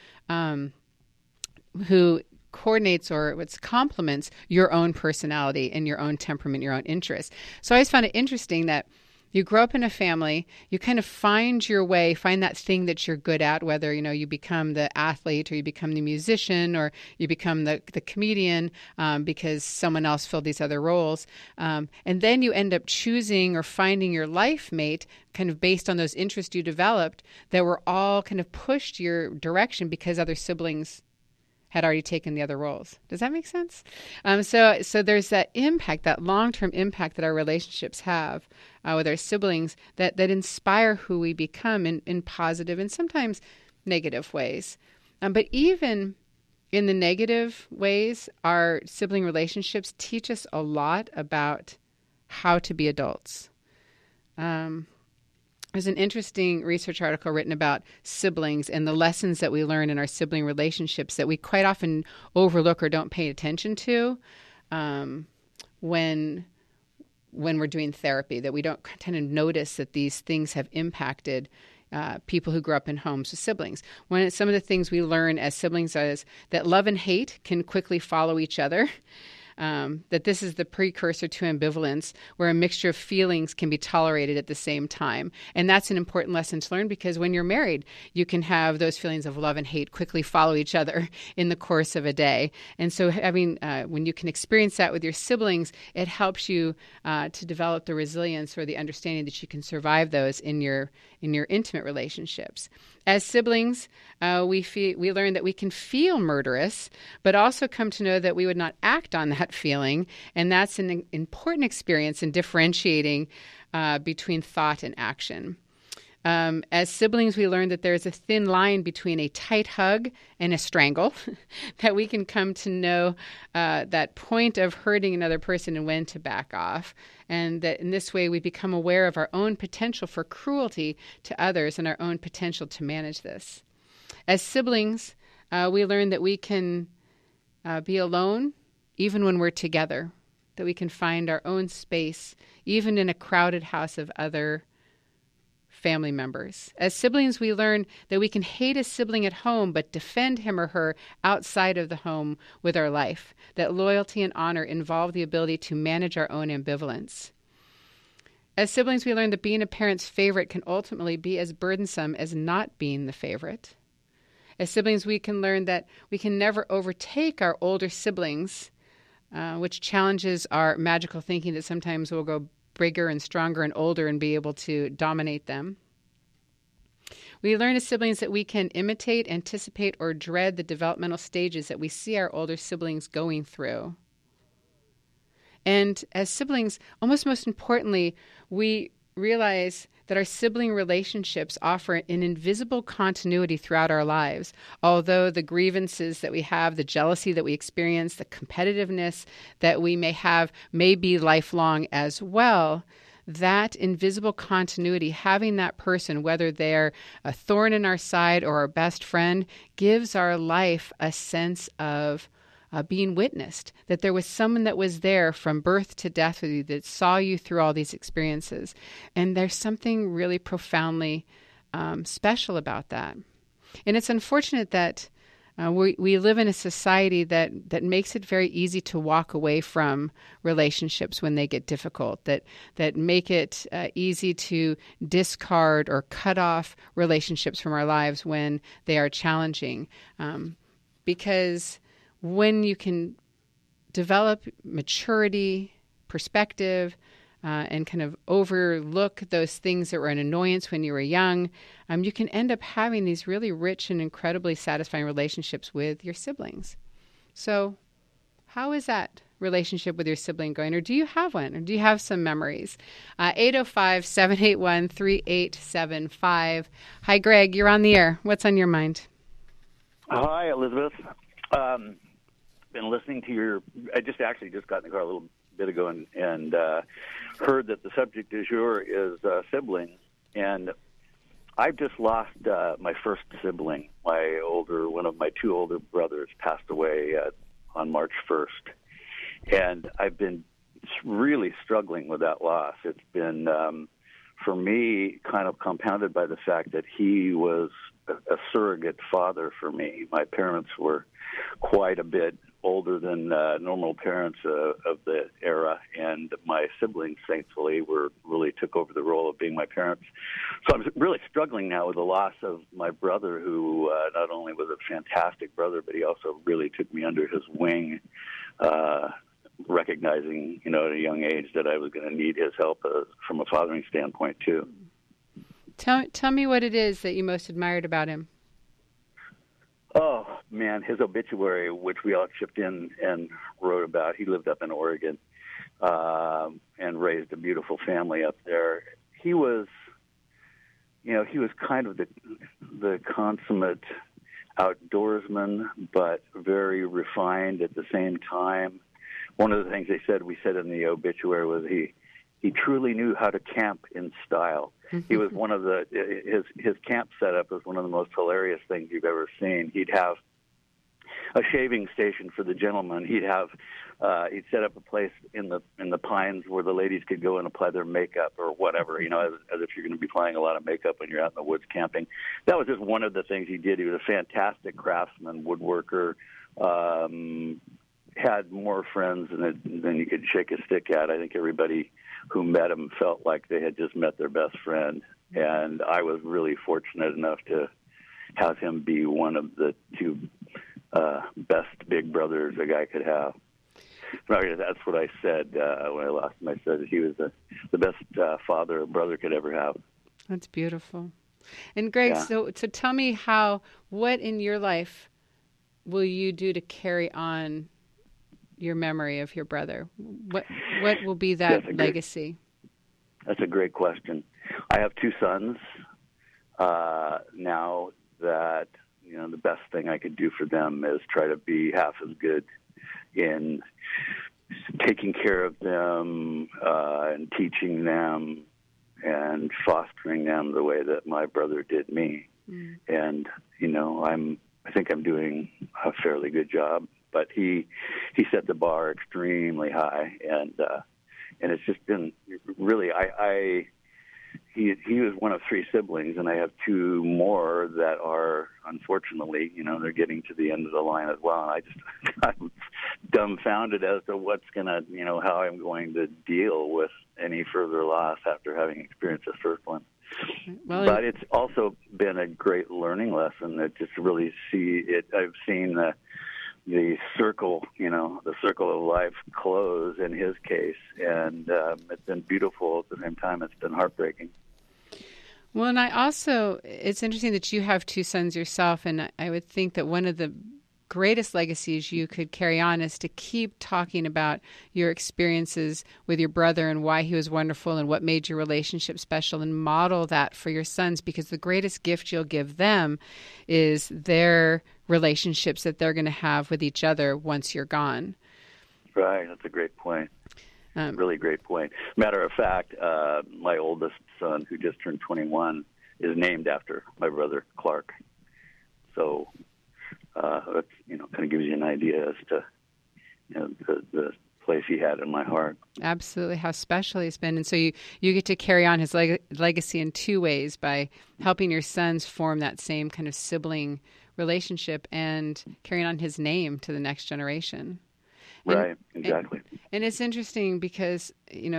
coordinates or complements your own personality and your own temperament, your own interests. So I always found it interesting that you grow up in a family, you kind of find your way, find that thing that you're good at, whether, you become the athlete or you become the musician or you become the comedian because someone else filled these other roles. And then you end up choosing or finding your life mate kind of based on those interests you developed that were all kind of pushed your direction because other siblings had already taken the other roles. Does that make sense? So there's that impact, that long-term impact that our relationships have with our siblings that inspire who we become in positive and sometimes negative ways. But even in the negative ways, our sibling relationships teach us a lot about how to be adults. There's an interesting research article written about siblings and the lessons that we learn in our sibling relationships that we quite often overlook or don't pay attention to when we're doing therapy, that we don't tend to notice that these things have impacted people who grew up in homes with siblings. Some of the things we learn as siblings is that love and hate can quickly follow each other. That this is the precursor to ambivalence, where a mixture of feelings can be tolerated at the same time. And that's an important lesson to learn because when you're married, you can have those feelings of love and hate quickly follow each other in the course of a day. And so when you can experience that with your siblings, it helps you to develop the resilience or the understanding that you can survive those in your intimate relationships. As siblings, we learn that we can feel murderous, but also come to know that we would not act on that feeling. And that's an important experience in differentiating between thought and action. As siblings, we learn that there's a thin line between a tight hug and a strangle, that we can come to know that point of hurting another person and when to back off. And that in this way, we become aware of our own potential for cruelty to others and our own potential to manage this. As siblings, we learn that we can be alone even when we're together, that we can find our own space even in a crowded house of other family members. As siblings, we learn that we can hate a sibling at home but defend him or her outside of the home with our life, that loyalty and honor involve the ability to manage our own ambivalence. As siblings, we learn that being a parent's favorite can ultimately be as burdensome as not being the favorite. As siblings, we can learn that we can never overtake our older siblings, which challenges our magical thinking that sometimes we'll go bigger and stronger and older and be able to dominate them. We learn as siblings that we can imitate, anticipate, or dread the developmental stages that we see our older siblings going through. And as siblings, almost most importantly, we realize that our sibling relationships offer an invisible continuity throughout our lives. Although the grievances that we have, the jealousy that we experience, the competitiveness that we may have may be lifelong as well, that invisible continuity, having that person, whether they're a thorn in our side or our best friend, gives our life a sense of being witnessed, that there was someone that was there from birth to death with you, that saw you through all these experiences. And there's something really profoundly special about that. And it's unfortunate that we live in a society that makes it very easy to walk away from relationships when they get difficult, that make it easy to discard or cut off relationships from our lives when they are challenging. Because when you can develop maturity, perspective, and kind of overlook those things that were an annoyance when you were young, you can end up having these really rich and incredibly satisfying relationships with your siblings. So how is that relationship with your sibling going? Or do you have one? Or do you have some memories? 805-781-3875. Hi, Greg. You're on the air. What's on your mind? Hi, Elizabeth. Been listening to I just got in the car a little bit ago and heard that the subject du jour is siblings. And I've just lost my first sibling. One of my two older brothers passed away on March 1st. And I've been really struggling with that loss. It's been, for me, kind of compounded by the fact that he was a surrogate father for me. My parents were quite a bit older than normal parents of the era, and my siblings, thankfully, really took over the role of being my parents. So I'm really struggling now with the loss of my brother, who not only was a fantastic brother, but he also really took me under his wing, recognizing, at a young age that I was going to need his help from a fathering standpoint, too. Tell me what it is that you most admired about him. Oh, man, his obituary, which we all chipped in and wrote about. He lived up in Oregon and raised a beautiful family up there. He was kind of the consummate outdoorsman, but very refined at the same time. One of the things we said in the obituary was he truly knew how to camp in style. He was one of his camp setup was one of the most hilarious things you've ever seen. He'd have a shaving station for the gentlemen. He'd set up a place in the pines where the ladies could go and apply their makeup or whatever, as if you're going to be applying a lot of makeup when you're out in the woods camping. That was just one of the things he did. He was a fantastic craftsman, woodworker, had more friends than you could shake a stick at. I think everybody who met him felt like they had just met their best friend. And I was really fortunate enough to have him be one of the two best big brothers a guy could have. That's what I said when I lost him. I said he was the best father a brother could ever have. That's beautiful. And Greg, yeah. So tell me what in your life will you do to carry on your memory of your brother? What will be that legacy? That's a great question. I have two sons now that, the best thing I could do for them is try to be half as good in taking care of them and teaching them and fostering them the way that my brother did me. Mm. And, I think I'm doing a fairly good job. But he set the bar extremely high, and it's just been really he was one of three siblings, and I have two more that are unfortunately they're getting to the end of the line as well, and I'm dumbfounded as to how I'm going to deal with any further loss after having experienced the first one. Well, but it's also been a great learning lesson that just really I've seen the circle, the circle of life close in his case. And it's been beautiful. At the same time, it's been heartbreaking. Well, and it's interesting that you have two sons yourself. And I would think that one of the greatest legacies you could carry on is to keep talking about your experiences with your brother and why he was wonderful and what made your relationship special, and model that for your sons, because the greatest gift you'll give them is their relationships that they're going to have with each other once you're gone. Right. That's a great point. Really great point. Matter of fact, my oldest son, who just turned 21, is named after my brother Clark. So that's, kind of gives you an idea as to the place he had in my heart. Absolutely, how special he's been. And so you get to carry on his legacy in two ways, by helping your sons form that same kind of sibling relationship and carrying on his name to the next generation. Right, exactly. And it's interesting because,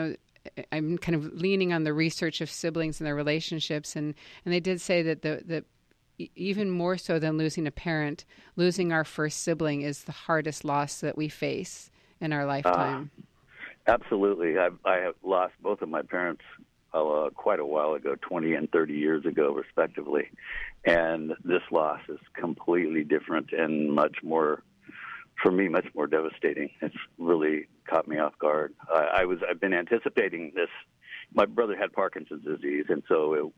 I'm kind of leaning on the research of siblings and their relationships, and they did say that the even more so than losing a parent, losing our first sibling is the hardest loss that we face in our lifetime. Absolutely. I have lost both of my parents quite a while ago, 20 and 30 years ago, respectively. And this loss is completely different and much more devastating. It's really caught me off guard. I've been anticipating this. My brother had Parkinson's disease, and so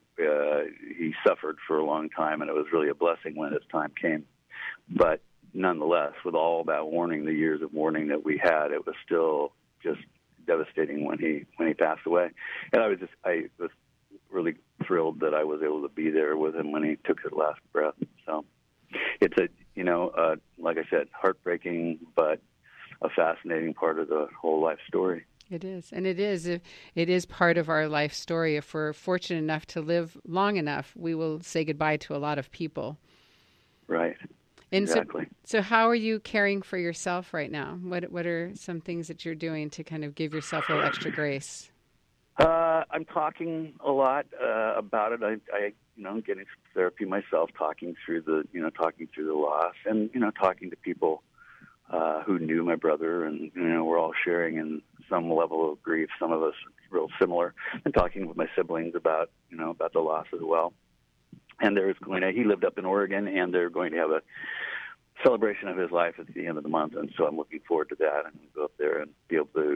he suffered for a long time, and it was really a blessing when his time came. But nonetheless, with all that warning, the years of warning that we had, it was still just devastating when he passed away. And I was really thrilled that I was able to be there with him when he took his last breath. So it's like I said, heartbreaking, but a fascinating part of the whole life story. It is. And it is part of our life story. If we're fortunate enough to live long enough, we will say goodbye to a lot of people. Right. And exactly. So how are you caring for yourself right now? What are some things that you're doing to kind of give yourself a little extra grace? I'm talking a lot about it. I'm getting some therapy myself, talking through the loss, and talking to people who knew my brother, and we're all sharing in some level of grief. Some of us real similar, and talking with my siblings about the loss as well. And he lived up in Oregon, and they're going to have a celebration of his life at the end of the month, and so I'm looking forward to that. I'm going to go up there and be able to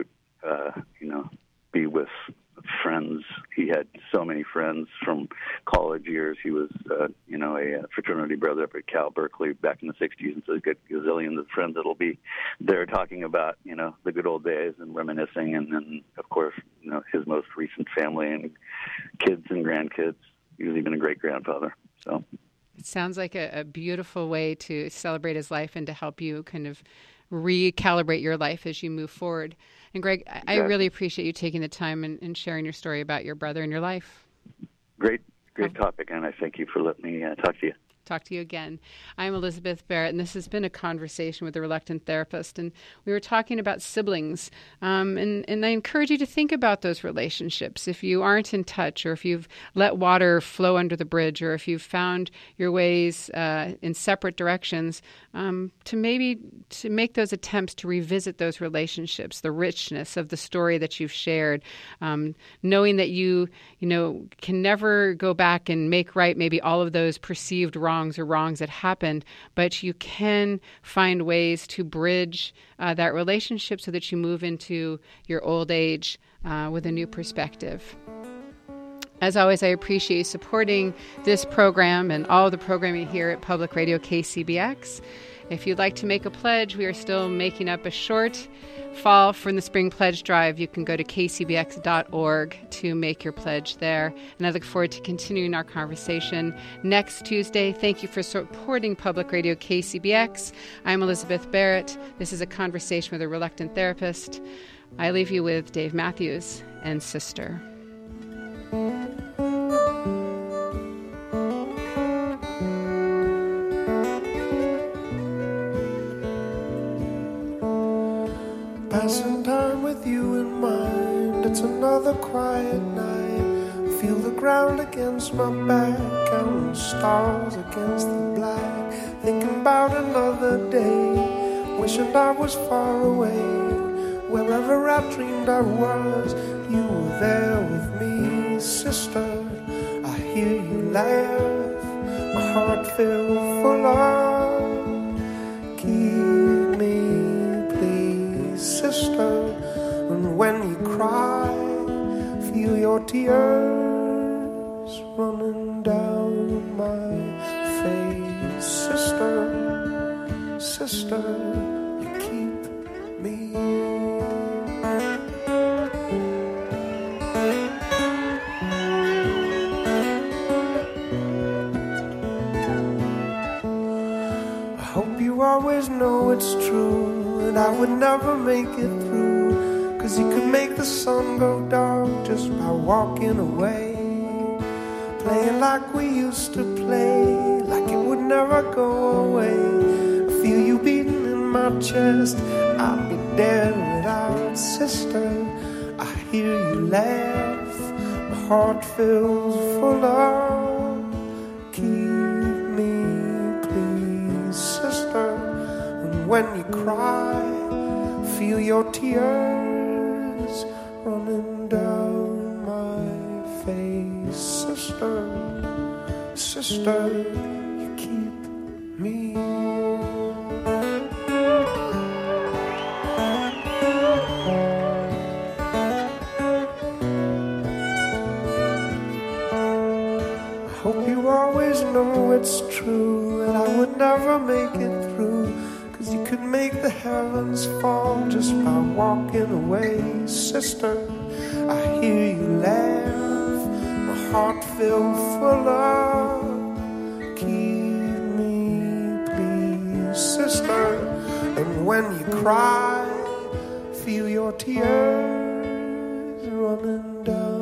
be with friends. He had so many friends from college years. He was, a fraternity brother up at Cal Berkeley back in the 60s, and so he's got gazillions of friends that'll be there talking about, the good old days and reminiscing, and then, of course, his most recent family and kids and grandkids. He was even a great-grandfather. So it sounds like a beautiful way to celebrate his life and to help you kind of recalibrate your life as you move forward. And Greg, exactly. I really appreciate you taking the time and sharing your story about your brother and your life. Great topic, and I thank you for letting me talk to you. Talk to you again. I'm Elizabeth Barrett, and this has been a conversation with a reluctant therapist. And we were talking about siblings. And I encourage you to think about those relationships. If you aren't in touch, or if you've let water flow under the bridge, or if you've found your ways in separate directions, to make those attempts to revisit those relationships, the richness of the story that you've shared, knowing that you can never go back and make right maybe all of those perceived wrongs that happened, but you can find ways to bridge that relationship so that you move into your old age with a new perspective. As always, I appreciate you supporting this program and all the programming here at Public Radio KCBX. If you'd like to make a pledge, we are still making up a short fall from the Spring Pledge Drive. You can go to kcbx.org to make your pledge there. And I look forward to continuing our conversation next Tuesday. Thank you for supporting Public Radio KCBX. I'm Elizabeth Barrett. This is a conversation with a reluctant therapist. I leave you with Dave Matthews and Sister. Passing time with you in mind, it's another quiet night. Feel the ground against my back, counting stars against the black. Thinking about another day, wishing I was far away. Wherever I dreamed I was, you were there with me. Sister, I hear you laugh, my heart filled full of. Keep me, please, sister. And when you cry, feel your tears running down my face. Sister, sister, you keep me. hope you always know it's true, and I would never make it through, 'cause you could make the sun go dark just by walking away, playing like we used to play, like it would never go away. I feel you beating in my chest, I'd be dead without sister. I hear you laugh, my heart fills full of, keep me please sister. And when you cry, feel your tears running down my face, sister, sister, you keep me. Hope you always know it's true, and I would never make it through, 'cause you could make the heavens fall just by walking away, sister. I hear you laugh, my heart filled full of, keep me please, sister. And when you cry, feel your tears running down